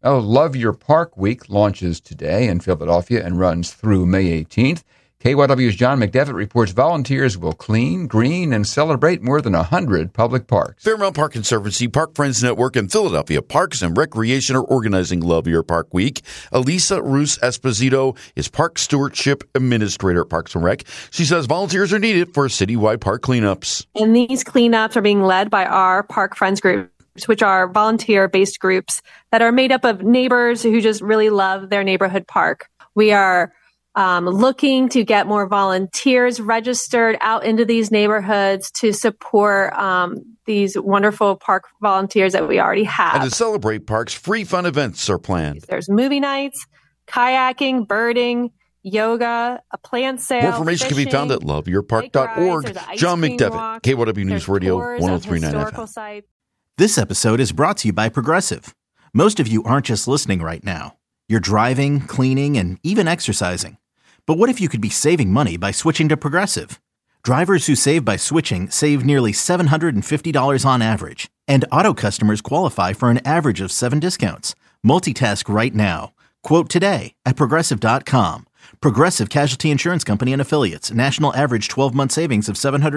Love Your Park Week launches today in Philadelphia and runs through May 18th. KYW's John McDevitt reports volunteers will clean, green, and celebrate more than 100 public parks. Fairmount Park Conservancy, Park Friends Network, and Philadelphia Parks and Recreation are organizing Love Your Park Week. Elisa Roos Esposito is Park Stewardship Administrator at Parks and Rec. She says volunteers are needed for citywide park cleanups. And these cleanups are being led by our Park Friends groups, which are volunteer-based groups that are made up of neighbors who just really love their neighborhood park. We are looking to get more volunteers registered out into these neighborhoods to support these wonderful park volunteers that we already have. And to celebrate parks, free fun events are planned. There's movie nights, kayaking, birding, yoga, a plant sale. More information can be found at loveyourpark.org. John McDevitt, KYW News Radio, 103.9 FM. This episode is brought to you by Progressive. Most of you aren't just listening right now. You're driving, cleaning, and even exercising. But what if you could be saving money by switching to Progressive? Drivers who save by switching save nearly $750 on average. And auto customers qualify for an average of 7 discounts. Multitask right now. Quote today at Progressive.com. Progressive Casualty Insurance Company and Affiliates. National average 12-month savings of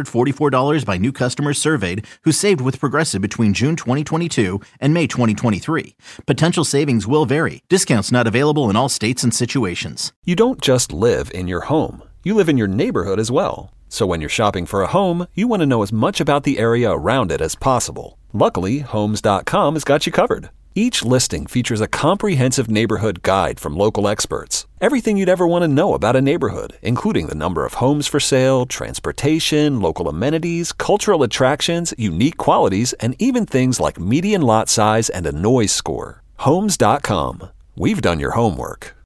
$744 by new customers surveyed who saved with Progressive between June 2022 and May 2023. Potential savings will vary. Discounts not available in all states and situations. You don't just live in your home. You live in your neighborhood as well. So when you're shopping for a home, you want to know as much about the area around it as possible. Luckily, Homes.com has got you covered. Each listing features a comprehensive neighborhood guide from local experts. Everything you'd ever want to know about a neighborhood, including the number of homes for sale, transportation, local amenities, cultural attractions, unique qualities, and even things like median lot size and a noise score. Homes.com. We've done your homework.